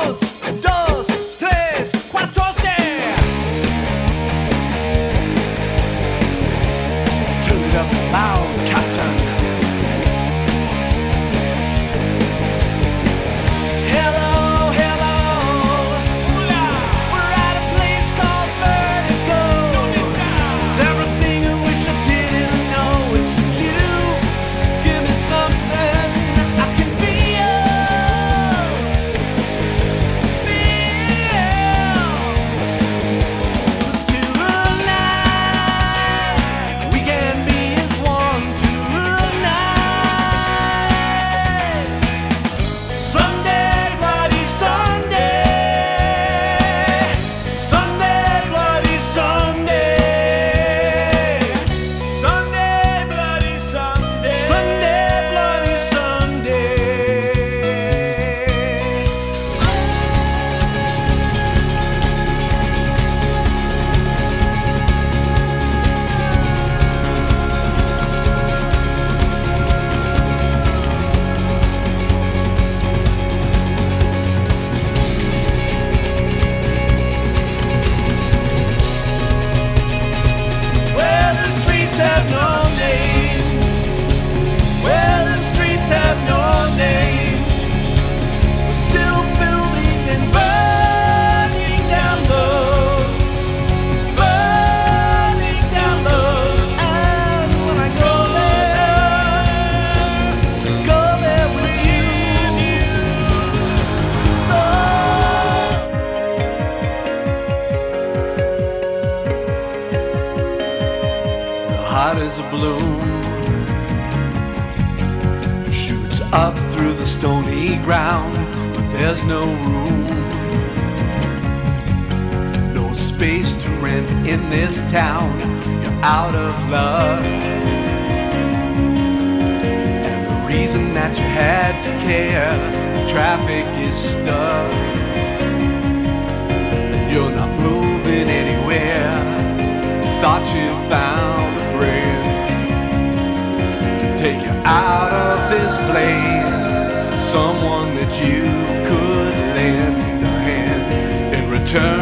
hot as a balloon, shoots up through the stony ground, but there's no room, no space to rent in this town. You're out of luck, and the reason that you had to care, the traffic is stuck, and you're not moving anywhere. You thought you found a friend to take you out of this place, someone that you could lend a hand in return.